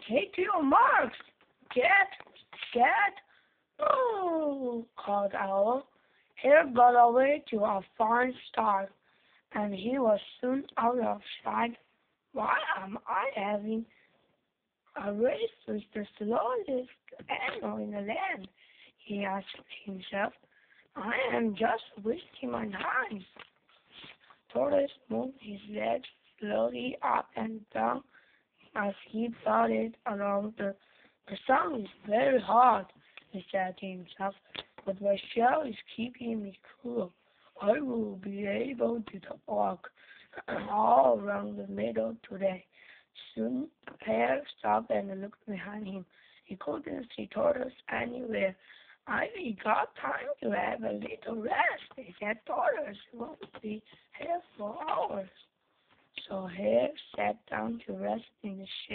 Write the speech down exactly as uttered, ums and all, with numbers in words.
Take your marks! Get! Get! Oh! Called Owl. Hare got away to a fine start, and he was soon out of sight. Why am I having a race with the slowest animal in the land? He asked himself. I am just wasting my time. Tortoise moved his legs slowly up and down as he plodded along. The, the sun is very hot, he said to himself, but my shell is keeping me cool. I will be able to walk all around the meadow today. Soon, Hare stopped and looked behind him. He couldn't see Tortoise anywhere. I've got time to have a little rest, he said. Tortoise won't be here for hours. So Hare sat down to rest in the shade.